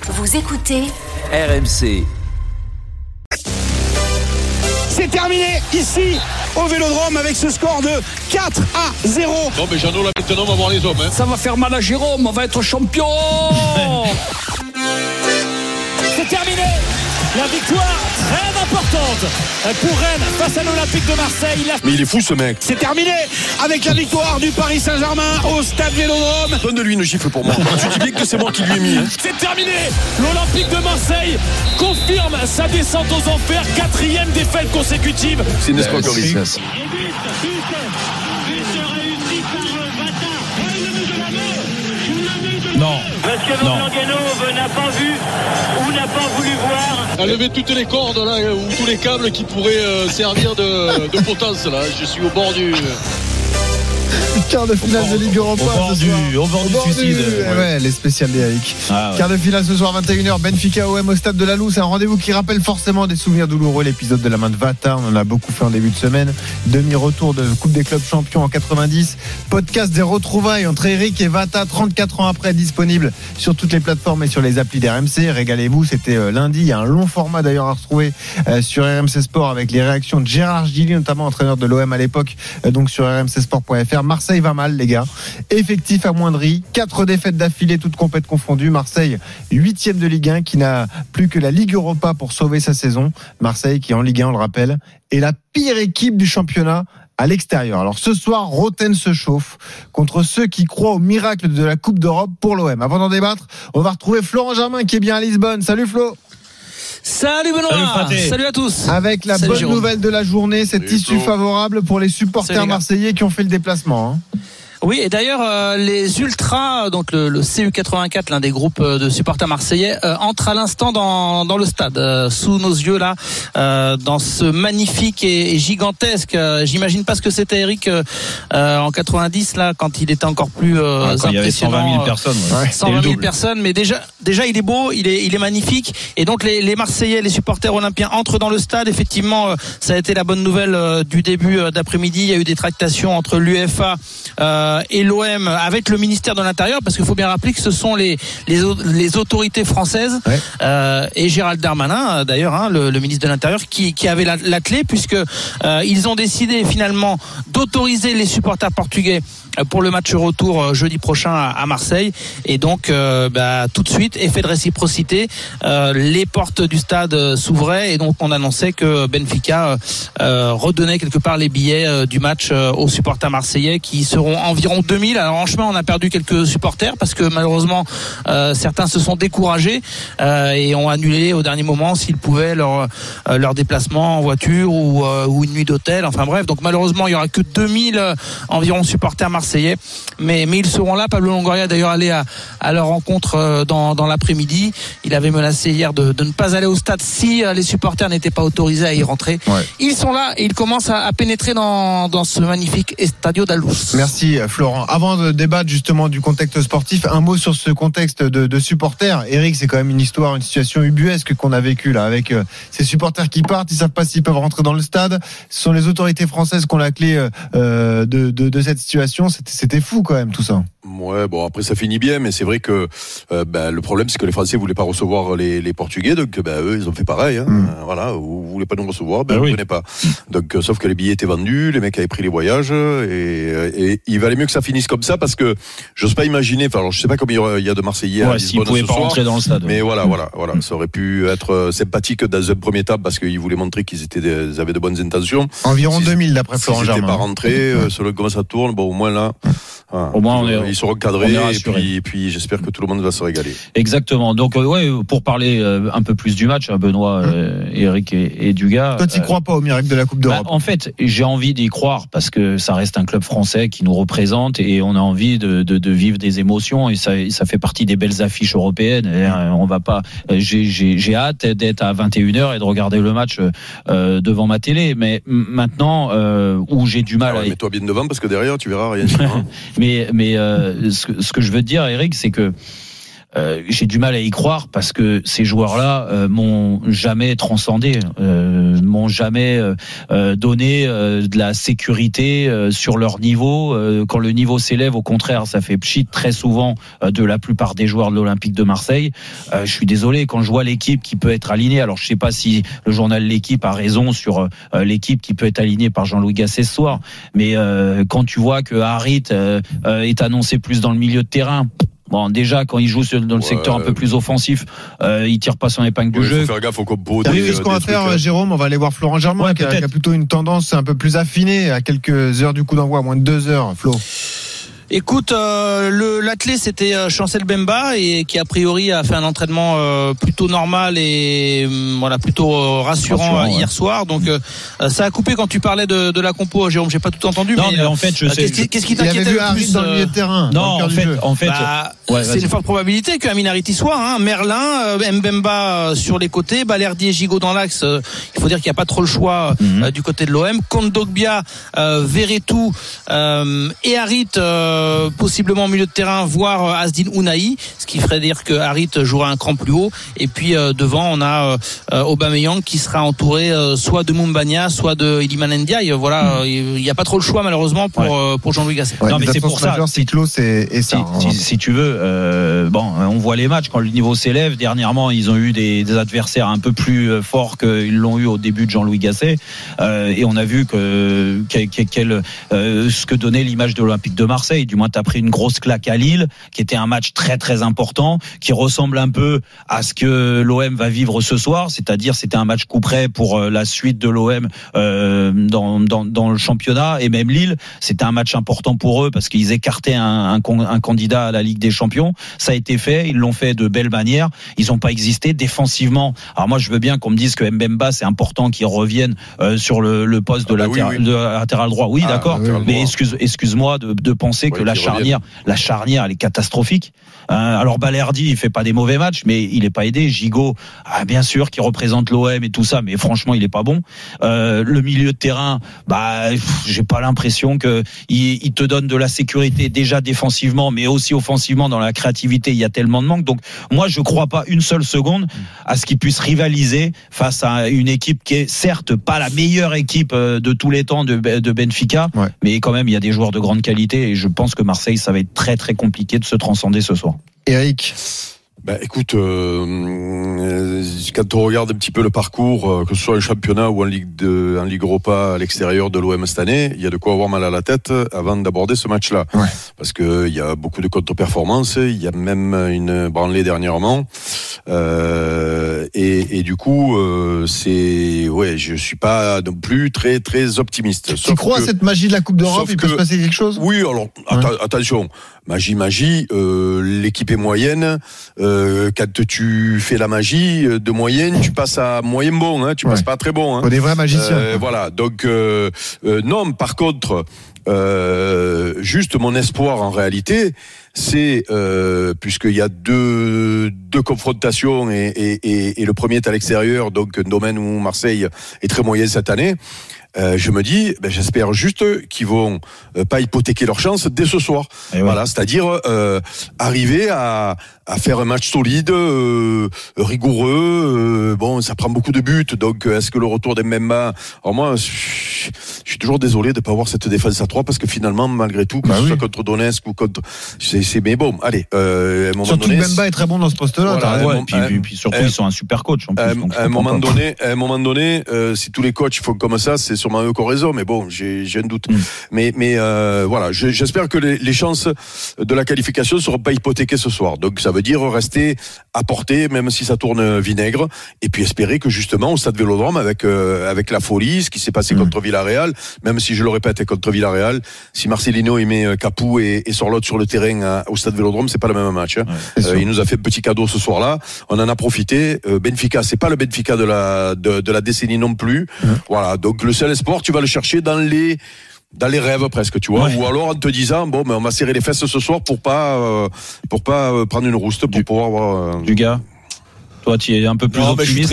Vous écoutez RMC. C'est terminé ici au Vélodrome avec ce score de 4-0. Non mais Jeannot là maintenant on va voir les hommes. Ça va faire mal à Jérôme, on va être champion. C'est terminé. La victoire très importante pour Rennes face à l'Olympique de Marseille. Mais il est fou ce mec. C'est terminé avec la victoire du Paris Saint-Germain au stade Vélodrome. Donne-lui une gifle pour moi. Tu dis bien que c'est moi qui lui ai mis. C'est terminé. L'Olympique de Marseille confirme sa descente aux enfers. 4e défaite consécutive. C'est une escroquerie. Non. Parce que Blanguenov n'a pas vu ou n'a pas voulu voir. A levé toutes les cordes là, ou tous les câbles qui pourraient servir de potence là. Je suis au bord du... Quart de finale de Ligue Europa au bord du suicide. Ouais, les spéciales d'Eric. Ouais. Quart de finale ce soir 21h, Benfica OM au stade de la Loue. C'est un rendez-vous qui rappelle forcément des souvenirs douloureux. L'épisode de la main de Vata, on en a beaucoup fait en début de semaine. Demi-retour de Coupe des clubs champions en 90. Podcast des retrouvailles entre Eric et Vata 34 ans après, disponible sur toutes les plateformes et sur les applis d'RMC. Régalez-vous, c'était lundi. Il y a un long format d'ailleurs à retrouver sur RMC Sport avec les réactions de Gérard Gilly, notamment entraîneur de l'OM à l'époque, donc sur rmcsport.fr. Marseille va mal les gars, effectif amoindri, 4 défaites d'affilée toutes compètes confondues. Marseille 8e de Ligue 1 qui n'a plus que la Ligue Europa pour sauver sa saison. Marseille qui en Ligue 1 on le rappelle est la pire équipe du championnat à l'extérieur. Alors ce soir Roten se chauffe contre ceux qui croient au miracle de la Coupe d'Europe pour l'OM. Avant d'en débattre, on va retrouver Florent Germain qui est bien à Lisbonne. Salut Flo. Salut Benoît. Salut à tous. Avec la bonne nouvelle de la journée, cette issue favorable pour les supporters marseillais qui ont fait le déplacement. Oui, et d'ailleurs les Ultras, donc le CU84, l'un des groupes de supporters marseillais, entre à l'instant dans le stade, sous nos yeux là, dans ce magnifique et gigantesque. J'imagine pas ce que c'était Eric en 90 là, quand il était encore plus impressionnant. Il y avait 120 000 personnes. Ouais. 120 000 personnes, mais déjà il est beau, il est magnifique, et donc les Marseillais, les supporters olympiens entrent dans le stade. Effectivement, ça a été la bonne nouvelle du début d'après-midi. Il y a eu des tractations entre l'UEFA et l'OM avec le ministère de l'Intérieur, parce qu'il faut bien rappeler que ce sont les autorités françaises, et Gérald Darmanin d'ailleurs, le ministre de l'Intérieur, qui avait la clé, puisque ils ont décidé finalement d'autoriser les supporters portugais pour le match retour jeudi prochain à Marseille, et donc tout de suite, effet de réciprocité, les portes du stade s'ouvraient, et donc on annonçait que Benfica redonnait quelque part les billets du match aux supporters marseillais, qui seront environ 2000. Alors en chemin on a perdu quelques supporters parce que malheureusement certains se sont découragés et ont annulé au dernier moment s'ils pouvaient leur déplacement en voiture ou une nuit d'hôtel, enfin bref, donc malheureusement il y aura que 2000 environ supporters marseillais, mais ils seront là. Pablo Longoria d'ailleurs allé à leur rencontre dans l'après-midi. Il avait menacé hier de ne pas aller au stade si les supporters n'étaient pas autorisés à y rentrer. Ils sont là et ils commencent à pénétrer dans ce magnifique Estadio da Luz. Merci Florent. Avant de débattre justement du contexte sportif, un mot sur ce contexte de supporters. Eric, c'est quand même une situation ubuesque qu'on a vécue là, avec ces supporters qui partent, ils savent pas s'ils peuvent rentrer dans le stade. Ce sont les autorités françaises qui ont la clé de cette situation. C'était fou quand même tout ça. Ouais, bon après ça finit bien, mais c'est vrai que le problème c'est que les Français voulaient pas recevoir les Portugais, donc eux ils ont fait pareil. Voilà, vous voulez pas nous recevoir, vous venez pas. Donc sauf que les billets étaient vendus, les mecs avaient pris les voyages, et il valait mieux que ça finisse comme ça, parce que j'ose pas imaginer. Enfin, alors je sais pas combien il y a de Marseillais à Lisbonne ce soir, rentrer dans le stade. Mais voilà, ça aurait pu être sympathique dans un premier temps, parce qu'ils voulaient montrer qu'ils avaient de bonnes intentions. Environ 2000 d'après Florent Germain. Ils n'étaient pas rentrés, selon comment ça tourne. Bon, au moins là. Au moins ils seront cadrés, et puis j'espère que tout le monde va se régaler. Exactement. Donc pour parler un peu plus du match, Benoît, Eric et Dugas. Toi, tu crois pas au miracle de la Coupe d'Europe? En fait, j'ai envie d'y croire, parce que ça reste un club français qui nous représente, et on a envie de vivre des émotions, et ça fait partie des belles affiches européennes. Et on va pas. J'ai hâte d'être à 21h et de regarder le match devant ma télé. Mais maintenant, où j'ai du mal. Mets-toi bien devant, parce que derrière tu verras rien. Mais ce que je veux te dire, Eric, c'est que j'ai du mal à y croire parce que ces joueurs-là m'ont jamais transcendé, m'ont jamais donné de la sécurité sur leur niveau. Quand le niveau s'élève, au contraire, ça fait pchit très souvent de la plupart des joueurs de l'Olympique de Marseille. Je suis désolé, quand je vois l'équipe qui peut être alignée, alors je sais pas si le journal L'Équipe a raison sur l'équipe qui peut être alignée par Jean-Louis Gasset ce soir, mais quand tu vois que Harit est annoncé plus dans le milieu de terrain. Bon, déjà, quand il joue dans le secteur un peu plus offensif, il tire pas son épingle du jeu. Il faut faire gaffe au compo. Ce qu'on va faire, Jérôme, on va aller voir Florent Germain, qui a plutôt une tendance un peu plus affinée à quelques heures du coup d'envoi, à moins de 2 heures. Flo. Écoute, l'athlète c'était Chancel Bemba et qui a priori a fait un entraînement plutôt normal et voilà plutôt rassurant hier soir. Donc ça a coupé quand tu parlais de la compo, Jérôme. J'ai pas tout entendu. Non, mais en fait, je sais. Qu'est-ce qui t'inquiétait le plus dans le milieu de terrain? Non, en fait, c'est une forte probabilité qu'Amin Harit y soit. Hein. Merlin, Mbemba sur les côtés, Balerdi et Gigot dans l'axe. Il faut dire qu'il n'y a pas trop le choix du côté de l'OM. Kondogbia, Verretou et Harit. Possiblement au milieu de terrain, voire Asdin Ounahi, ce qui ferait dire que Harit jouera un cran plus haut. Et puis devant, on a Aubameyang qui sera entouré soit de Moumbagna, soit de Iliman Ndiaye. Voilà, il n'y a pas trop le choix malheureusement pour Jean-Louis Gasset. Non, mais c'est pour ça. Si tu veux, on voit les matchs quand le niveau s'élève. Dernièrement, ils ont eu des adversaires un peu plus forts qu'ils l'ont eu au début de Jean-Louis Gasset, et on a vu ce que donnait l'image de l'Olympique de Marseille. Du moins, t'as pris une grosse claque à Lille, qui était un match très très important, qui ressemble un peu à ce que l'OM va vivre ce soir, c'est-à-dire c'était un match coup près pour la suite de l'OM dans le championnat, et même Lille, c'était un match important pour eux parce qu'ils écartaient un candidat à la Ligue des Champions. Ça a été fait, ils l'ont fait de belle manière. Ils n'ont pas existé défensivement. Alors moi, je veux bien qu'on me dise que Mbemba, c'est important qu'il revienne sur le poste de latéral droit. Oui, d'accord. Mais excuse-moi de penser que la charnière, elle est catastrophique. Alors Balerdi, il fait pas des mauvais matchs, mais il est pas aidé. Gigot, bien sûr, qui représente l'OM et tout ça, mais franchement, il est pas bon. Le milieu de terrain, j'ai pas l'impression que il te donne de la sécurité déjà défensivement, mais aussi offensivement dans la créativité. Il y a tellement de manque. Donc moi, je crois pas une seule seconde à ce qu'il puisse rivaliser face à une équipe qui est certes pas la meilleure équipe de tous les temps de Benfica, mais quand même, il y a des joueurs de grande qualité et je pense que Marseille, ça va être très très compliqué de se transcender ce soir. Eric, écoute, quand on regarde un petit peu le parcours, que ce soit en championnat ou en Ligue Europa à l'extérieur de l'OM cette année, il y a de quoi avoir mal à la tête avant d'aborder ce match-là. Parce que il y a beaucoup de contre-performances, il y a même une branlée dernièrement, et du coup, je suis pas non plus très très optimiste. Tu crois à cette magie de la Coupe d'Europe? Il peut se passer quelque chose? Oui, alors attention. Magie, l'équipe est moyenne. Quand tu fais la magie de moyenne, tu passes à moyen bon, tu passes pas à très bon. Des vrais magiciens. Voilà. Donc non. Par contre, juste mon espoir en réalité, c'est puisqu'il y a deux confrontations et le premier est à l'extérieur, donc un domaine où Marseille est très moyen cette année. Je me dis, j'espère juste qu'ils vont pas hypothéquer leur chance dès ce soir. Voilà, c'est-à-dire arriver à faire un match solide, rigoureux. Ça prend beaucoup de buts, donc est-ce que le retour d'Mbemba... Alors moi, je suis toujours désolé de pas avoir cette défense à 3 parce que finalement, malgré tout, que ce soit contre Donetsk ou contre... Mais bon, allez, à un moment surtout donné... Mbemba est très bon dans ce poste-là. Et puis surtout, ils sont un super coach. En plus, à un moment donné, si tous les coachs font comme ça, c'est sûrement eux qui ont raison, mais bon, j'ai un doute. Mais voilà, j'espère que les chances de la qualification ne seront pas hypothéquées ce soir. Donc ça veut dire rester à portée, même si ça tourne vinaigre, et puis espérer que justement au Stade Vélodrome, avec la folie, ce qui s'est passé contre Villarreal, même si je le répète, contre Villarreal, si Marcelino il met Capou et Sorloth sur le terrain au Stade Vélodrome, c'est pas le même match. Il nous a fait un petit cadeau ce soir-là, on en a profité. Benfica, c'est pas le Benfica de la décennie non plus. Voilà, donc le seul espoir, tu vas le chercher dans les rêves presque, tu vois, ou alors en te disant on va serrer les fesses ce soir pour pas prendre une rouste, pour pouvoir avoir du gars. Toi, tu es un peu plus optimiste.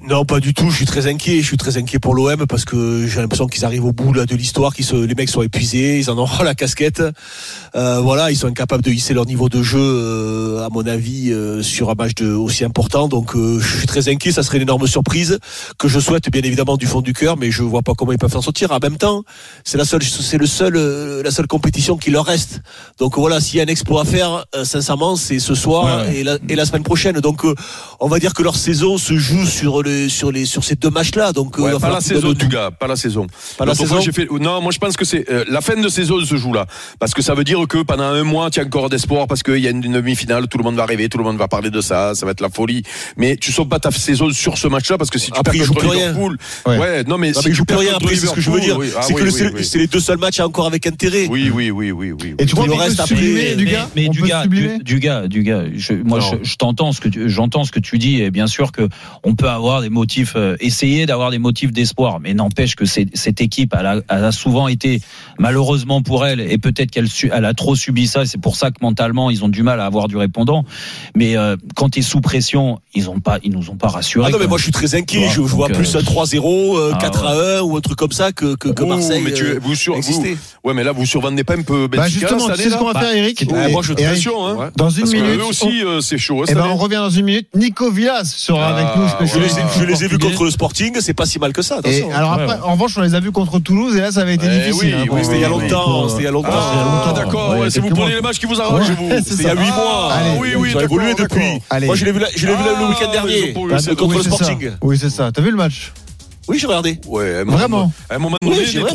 Non, pas du tout. Je suis très inquiet. Pour l'OM parce que j'ai l'impression qu'ils arrivent au bout là de l'histoire. Les mecs sont épuisés. Ils en ont la casquette. Voilà, ils sont incapables de hisser leur niveau de jeu, à mon avis, sur un match aussi important. Donc, je suis très inquiet. Ça serait une énorme surprise que je souhaite bien évidemment du fond du cœur, mais je vois pas comment ils peuvent s'en sortir. En même temps, c'est la seule compétition qui leur reste. Donc voilà, s'il y a un exploit à faire, sincèrement, c'est ce soir et la semaine prochaine. Donc, on va dire que leur saison se joue sur ces 2 matchs-là. Donc, pas la saison du gars, pas la saison. Non, moi je pense que c'est la fin de saison se joue là, parce que ça veut dire que pendant un mois tu as encore d'espoir, parce qu'il y a une demi-finale, tout le monde va rêver, tout le monde va parler de ça va être la folie. Mais tu sauves pas ta saison sur ce match-là, parce que si tu perds contre Liverpool, non mais si tu perds rien après, c'est ce que je veux dire. C'est les 2 seuls matchs encore avec intérêt. Oui. Et tu vois le reste après du gars, j'entends ce que tu dis, et bien sûr que on peut avoir des motifs, essayer d'avoir des motifs d'espoir, mais n'empêche que cette équipe elle a souvent été, malheureusement pour elle, et peut-être qu'elle a trop subi ça, et c'est pour ça que mentalement ils ont du mal à avoir du répondant. Mais quand tu es sous pression, ils nous ont pas rassurés. Non, mais moi je suis très inquiet. Je vois plus un 3-0, 4-1 ou un truc comme ça que Marseille. Mais mais là vous survendez pas un peu Benfica. Justement, c'est ce qu'on va faire, Eric. Moi je suis pression. Dans une minute. Eux aussi c'est chaud. On revient dans une minute. Nico Villas sera avec nous. Je les ai vus contre le Sporting, c'est pas si mal que ça. Alors après, en revanche, on les a vus contre Toulouse et là, ça avait été difficile. C'était il y a longtemps. D'accord. Si vous prenez les matchs qui vous arrangent, vous. C'était il y a 8 mois. Oui, ça a évolué depuis. Moi, je l'ai vu le week-end dernier contre le Sporting. Oui, c'est ça. T'as vu le match? Oui, j'ai regardé. Vraiment. À un moment donné, les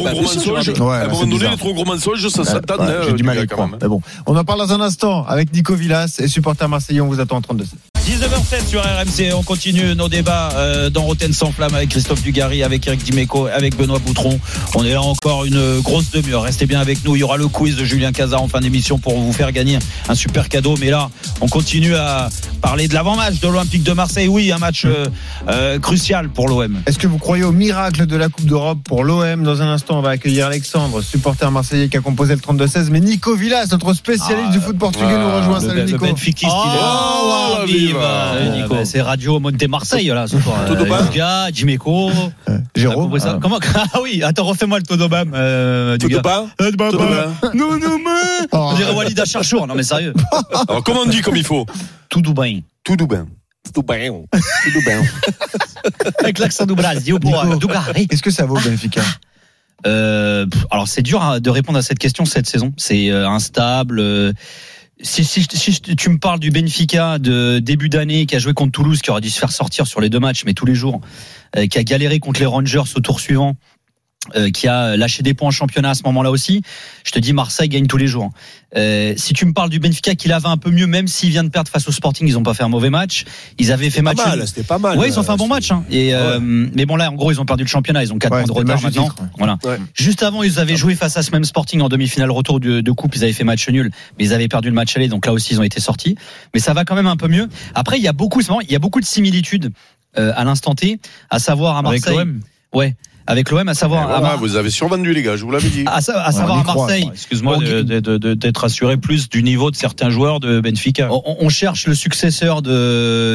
trop gros mensonges, ça s'attend. J'ai du mal à y croire. Mais bon, on en parle dans un instant avec Nico Villas et supporter marseillais. On vous attend en 32. 19h07 sur RMC, on continue nos débats dans Rotten sans flamme avec Christophe Dugarry, avec Eric Dimeco, avec Benoît Boutron. On est là encore une grosse demi-heure. Restez bien avec nous. Il y aura le quiz de Julien Cazard en fin d'émission pour vous faire gagner un super cadeau. Mais là, on continue à parler de l'avant-match de l'Olympique de Marseille. Oui, un match crucial pour l'OM. Est-ce que vous croyez au miracle de la Coupe d'Europe pour l'OM? Dans un instant, on va accueillir Alexandre, supporter marseillais qui a composé le 32-16. Mais Nico Villas, notre spécialiste du foot portugais, nous rejoint. Salut Nico. Le Benfiquiste, Nico. C'est Radio Monte Marseille là ce soir. Duga, Dimeco, Jérôme. Comment? Ah oui, attends, refais-moi le Todobam. Todobam. Non. On dirait Walida Charchour. Non mais sérieux. Alors comment on dit comme il faut? Tout Dubain. Avec l'accent du Brasil pour Dugarry. Qu'est-ce que ça vaut Benfica? Alors c'est dur de répondre à cette question cette saison. C'est instable. Si tu me parles du Benfica de début d'année qui a joué contre Toulouse, qui aurait dû se faire sortir sur les 2 matchs, mais tous les jours, qui a galéré contre les Rangers au tour suivant, qui a lâché des points en championnat à ce moment-là aussi, je te dis Marseille gagne tous les jours. Si tu me parles du Benfica qui l'avait un peu mieux, même s'il vient de perdre face au Sporting, ils ont pas fait un mauvais match. Ils avaient fait match. C'était pas mal. Ouais, ils ont fait un bon match. Mais bon là, en gros, ils ont perdu le championnat. Ils ont 4 points de retard maintenant. Voilà. Ouais. Juste avant, ils avaient joué face à ce même Sporting en demi-finale retour de coupe. Ils avaient fait match nul, mais ils avaient perdu le match aller. Donc là aussi, ils ont été sortis. Mais ça va quand même un peu mieux. Après, il y a beaucoup de similitudes à l'instant T, à savoir à Marseille. Avec l'OM. Ouais. Avec l'OM, à savoir. Vous avez survendu les gars, je vous l'avais dit. À savoir à Marseille. Excuse-moi d'être assuré plus du niveau de certains joueurs de Benfica. On cherche le successeur de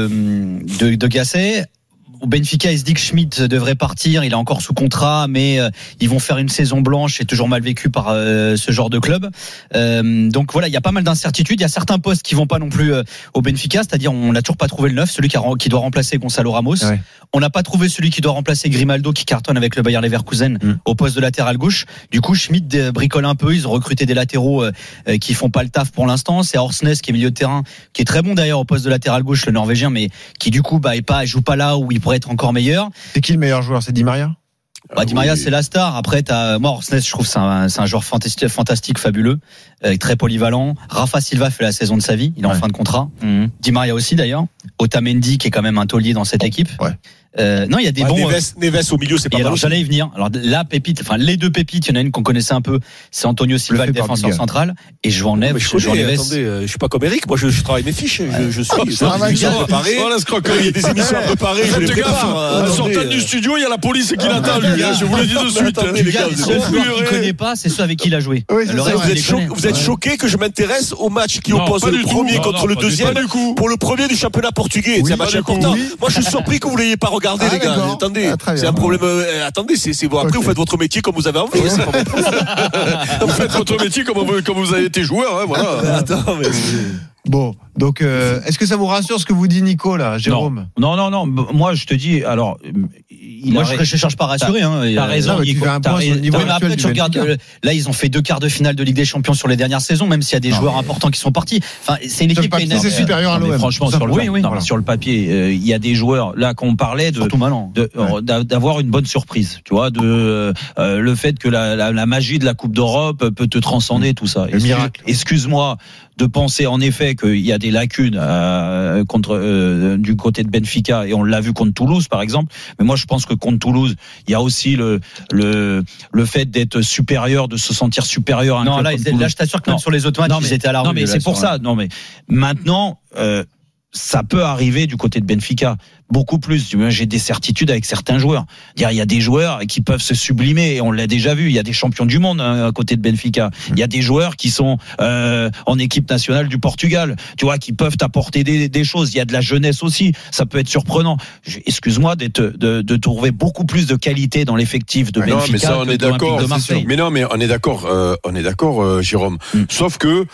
Gasset. Au Benfica, il se dit que Schmitt devrait partir, il est encore sous contrat, mais ils vont faire une saison blanche, c'est toujours mal vécu par ce genre de club. Donc voilà, il y a pas mal d'incertitudes. Il y a certains postes qui vont pas non plus au Benfica, c'est-à-dire on n'a toujours pas trouvé le neuf, celui qui doit remplacer Gonzalo Ramos. Ouais. On n'a pas trouvé celui qui doit remplacer Grimaldo qui cartonne avec le Bayer Leverkusen au poste de latéral gauche. Du coup, Schmitt bricole un peu, ils ont recruté des latéraux qui font pas le taf pour l'instant. C'est Orsnes qui est milieu de terrain, qui est très bon d'ailleurs au poste de latéral gauche, le Norvégien, mais qui du coup joue pas là où il pourrait être encore meilleur. C'est qui le meilleur joueur? C'est Di Maria? Di Maria, c'est la star. Après, moi, Orsnes, je trouve c'est un joueur fantastique, fabuleux, très polyvalent. Rafa Silva fait la saison de sa vie, il est en fin de contrat. Di Maria aussi d'ailleurs. Otamendi qui est quand même un taulier dans cette équipe. Ouais. Non, il y a des bons. Neves au milieu, c'est pas mal. Alors j'allais y venir. Alors la pépite, enfin les 2 pépites, il y en a une qu'on connaissait un peu, c'est Antonio Silva, le défenseur central, et je vois Neves. Attendez, je suis pas comme Eric, moi je travaille mes fiches, je suis préparé. Il y a des émissions à préparer, je les prépare. En sortant du studio, il y a la police qui l'attend, lui. Je vous le dis de suite. Le seul joueur qu'il connaît pas, c'est ceux avec qui il a joué. Vous êtes choqué que je m'intéresse au match qui oppose le premier contre le deuxième pour le premier du championnat portugais. C'est un match important. Moi je suis surpris que vous l'ayez pas regardé. regardez les gars, attendez, c'est un problème. Attendez, c'est bon. Après, vous faites votre métier comme vous avez envie. Vous faites votre métier comme vous avez été joueur, hein, voilà. Attends, mais bon, donc est-ce que ça vous rassure ce que vous dit Nico là, Jérôme ? Non. Moi, je te dis, alors, je cherche pas à rassurer. T'as raison, Nico. Mais après, tu regardes, là, ils ont fait 2 quarts de finale de Ligue des Champions sur les dernières saisons, même s'il y a des joueurs importants qui sont partis. Enfin, c'est une équipe qui est supérieure à l'OM. Franchement, sur le papier, il y a des joueurs là qu'on parlait d'avoir une bonne surprise. Tu vois, le fait que la magie de la Coupe d'Europe peut te transcender, tout ça. Le miracle. Excuse-moi de penser en effet qu'il y a des lacunes du côté de Benfica, et on l'a vu contre Toulouse par exemple, mais moi je pense que contre Toulouse il y a aussi le fait d'être supérieur, de se sentir supérieur à un club comme Toulouse. Là je t'assure que même sur les autres matchs ils étaient à la rue. Non mais c'est pour ça, maintenant ça peut arriver du côté de Benfica beaucoup plus. J'ai des certitudes avec certains joueurs. Il y a des joueurs qui peuvent se sublimer, et on l'a déjà vu. Il y a des champions du monde à côté de Benfica. Il y a des joueurs qui sont en équipe nationale du Portugal, tu vois, qui peuvent apporter des choses. Il y a de la jeunesse aussi. Ça peut être surprenant. Excuse-moi de trouver beaucoup plus de qualité dans l'effectif de Benfica. Non, mais ça, on est d'accord. Mais non, mais on est d'accord, Jérôme. Sauf que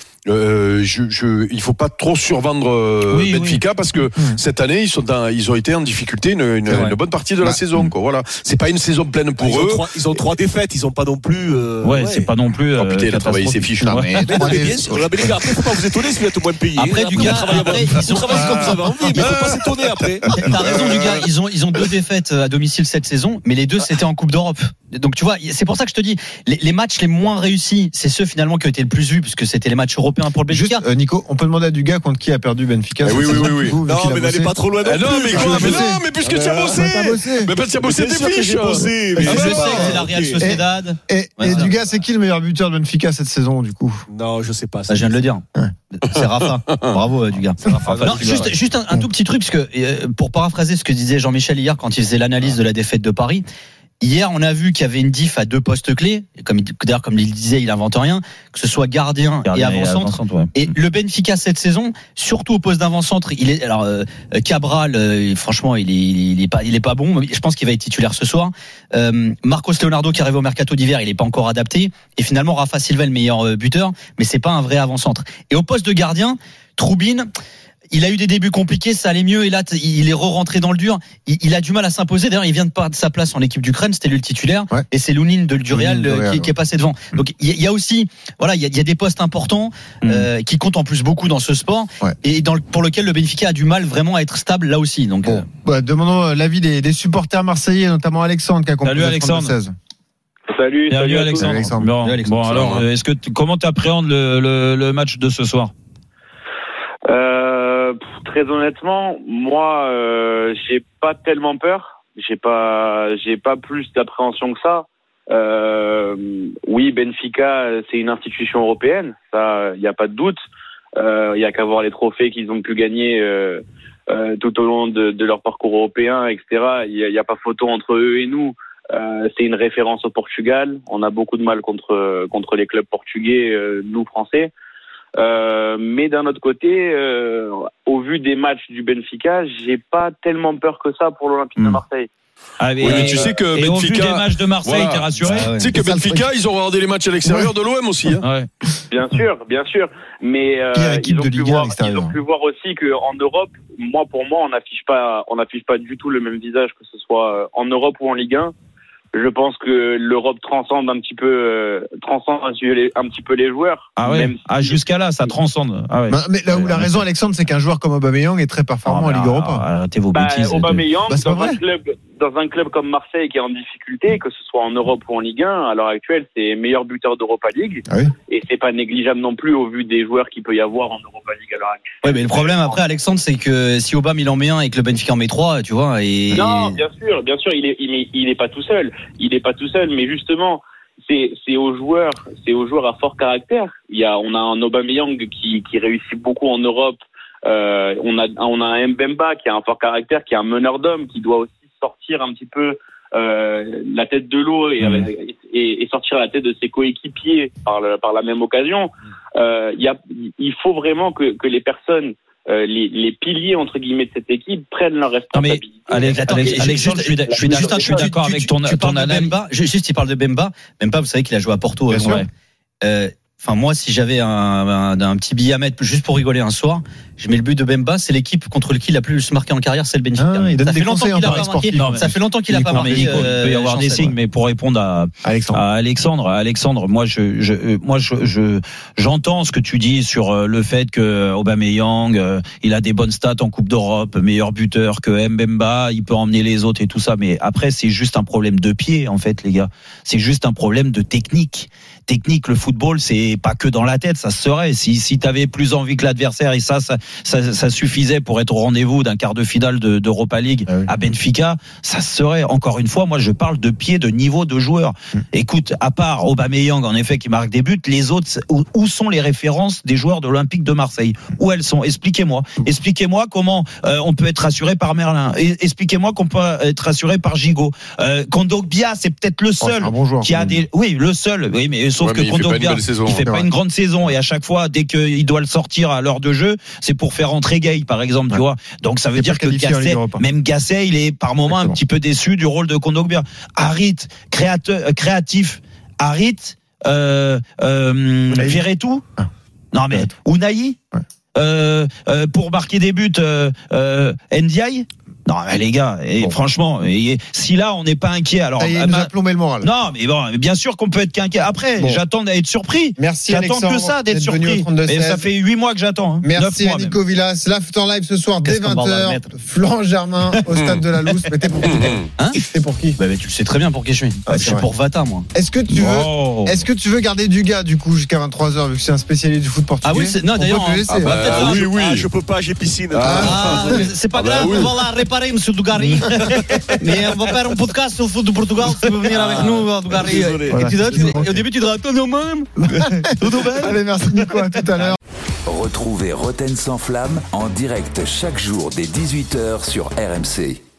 il faut pas trop survendre Benfica, parce que cette année ils ont été en difficulté une bonne partie de la saison, quoi. Voilà, c'est pas une saison pleine pour eux. Ils ont 3 défaites, ils ont pas non plus. C'est pas non plus. Putain, il a travaillé ses fiches. Non, mais bien sûr. Les gars, après, faut pas vous étonner si vous êtes moins payé. Après, du gars, ils travaillent comme vous avez envie, mais faut pas s'étonner après. T'as raison, du gars. Ils ont 2 défaites à domicile cette saison, mais les 2 c'était en Coupe d'Europe. Donc tu vois, c'est pour ça que je te dis, les matchs les moins réussis, c'est ceux finalement qui ont été le plus vus, puisque c'était les matchs européens pour le Benfica. Juste, Nico, on peut demander à Dugas contre qui a perdu Benfica. Oui. Non, mais n'allez pas trop loin. Mais puisque tu as bossé. Mais parce que tu as bossé tes fiches. Je sais que c'est la Real Sociedad. Et Dugas, c'est qui le meilleur buteur de Benfica cette saison, du coup ? Non, je sais pas. Je viens de le dire. C'est Rafa. Bravo, Dugas. Non, juste un tout petit truc, parce que pour paraphraser ce que disait Jean-Michel hier quand il faisait l'analyse de la défaite de Paris. Hier, on a vu qu'il y avait une diff à 2 postes clés. D'ailleurs, comme il disait, il invente rien. Que ce soit gardien et avant-centre. Et le Benfica cette saison, surtout au poste d'avant-centre, Cabral, franchement, il est pas bon. Je pense qu'il va être titulaire ce soir. Marcos Leonardo qui arrive au mercato d'hiver, il est pas encore adapté. Et finalement, Rafa Silva, le meilleur buteur, mais c'est pas un vrai avant-centre. Et au poste de gardien, Troubine, il a eu des débuts compliqués, ça allait mieux, et là il est re-rentré dans le dur. Il a du mal à s'imposer. D'ailleurs, il vient de perdre sa place en équipe d'Ukraine, c'était lui le titulaire, et c'est Lounine du Real qui est passé devant. Donc il y a aussi, voilà, il y a des postes importants qui comptent en plus beaucoup dans ce sport, et pour lequel le Benfica a du mal vraiment à être stable là aussi. Donc demandons l'avis des supporters marseillais, notamment Alexandre qui a compris. Salut Alexandre. Salut Alexandre. Bon, alors, comment t'appréhendes le match de ce soir? Très honnêtement, moi, j'ai pas tellement peur. J'ai pas plus d'appréhension que ça. Oui, Benfica, c'est une institution européenne. Ça, il y a pas de doute. Il y a qu'à voir les trophées qu'ils ont pu gagner tout au long de leur parcours européen, etc. Il y a pas photo entre eux et nous. C'est une référence au Portugal. On a beaucoup de mal contre les clubs portugais, nous Français. Mais d'un autre côté, au vu des matchs du Benfica, j'ai pas tellement peur que ça pour l'Olympique de Marseille. Mais tu sais que Benfica, au vu des matchs de Marseille, t'es rassuré? Tu sais que Benfica, ils ont regardé les matchs à l'extérieur de l'OM aussi. Hein. Bien sûr. Mais ils ont pu voir aussi qu'en Europe, pour moi, on n'affiche pas du tout le même visage, que ce soit en Europe ou en Ligue 1. Je pense que l'Europe transcende un petit peu les joueurs. Jusqu'à là, ça transcende. Mais là où la raison, Alexandre, c'est qu'un joueur comme Aubameyang est très performant en Ligue Europa. Arrêtez vos bêtises. Aubameyang, dans un club comme Marseille qui est en difficulté, que ce soit en Europe ou en Ligue 1, à l'heure actuelle, c'est meilleur buteur d'Europa League. Et c'est pas négligeable non plus au vu des joueurs qu'il peut y avoir en Europa League à l'heure actuelle. Ouais, mais le problème après, Alexandre, c'est que si Aubameyang il en met un et que le Benfica en met 3, tu vois. Non, bien sûr, il est pas tout seul. Il est pas tout seul, mais justement, c'est aux joueurs à fort caractère. On a un Aubameyang qui réussit beaucoup en Europe. On a un Mbemba qui a un fort caractère, qui est un meneur d'hommes, qui doit aussi sortir un petit peu la tête de l'eau et sortir la tête de ses coéquipiers par la même occasion. Il faut vraiment que les personnes les piliers entre guillemets de cette équipe prennent leur responsabilité. Alexandre, je suis d'accord avec ton analyse. Juste, il parle de Bemba. Bemba, vous savez qu'il a joué à Porto. Enfin, moi, si j'avais un petit billet à mettre juste pour rigoler un soir, je mets le but de Bemba. C'est l'équipe contre qui il a plus marqué en carrière, c'est le Benfica. Ça fait longtemps qu'il a pas marqué. Ça fait longtemps qu'il a pas marqué. Il peut y avoir des signes, mais pour répondre à Alexandre, moi, j'entends ce que tu dis sur le fait que Aubameyang, il a des bonnes stats en Coupe d'Europe, meilleur buteur que Mbemba, il peut emmener les autres et tout ça. Mais après, c'est juste un problème de pied, en fait, les gars. C'est juste un problème de technique. Le football, c'est pas que dans la tête, ça se serait. Si t'avais plus envie que l'adversaire et ça suffisait pour être au rendez-vous d'un quart de finale d'Europa League à Benfica, ça se serait. Encore une fois, moi, je parle de pied, de niveau de joueur. Écoute, à part Aubameyang, en effet, qui marque des buts, les autres, où sont les références des joueurs de l'Olympique de Marseille? Où elles sont? Expliquez-moi comment on peut être rassuré par Merlin. Expliquez-moi qu'on peut être rassuré par Gigot. Kondogbia, c'est peut-être le seul qui a des... Oui, le seul. Oui, mais sauf que Kondogbia, il fait pas une grande saison et à chaque fois, dès qu'il doit le sortir à l'heure de jeu, c'est pour faire entrer Gay, par exemple, tu vois. Donc ça veut dire que Gasset, il est par moment un petit peu déçu du rôle de Kondogbia. Harit, créatif. Harit, Verretou. Non mais Unai. Pour marquer des buts, Ndiaye. Non, mais les gars, franchement, si là on n'est pas inquiet, alors il nous a plombé le moral. Non, mais bon, bien sûr qu'on peut être inquiet. Après, j'attends d'être surpris. Merci J'attends Alexandre, que ça, d'être surpris. Mais ça fait 8 mois que j'attends. Merci à Nico Villas. L'After Live ce soir dès 20h. Florent Germain au stade de la Louse. Mais t'es pour qui? T'es pour qui? Tu le sais très bien pour qui je suis. Je suis pour Vata, moi. Est-ce que tu veux garder du gars du coup jusqu'à 23h vu que c'est un spécialiste du foot portugais? Ah oui, non d'ailleurs. Oui, je peux pas, j'ai piscine. C'est pas grave, on va la réparer, monsieur Dugarry. Mais on va faire un podcast sur le foot de Portugal si tu veux venir avec nous, Dugarry. Et au début, tu diras, attends, même. Allez, merci Nico, à tout à l'heure. Retrouvez Roten sans flamme en direct chaque jour dès 18h sur RMC.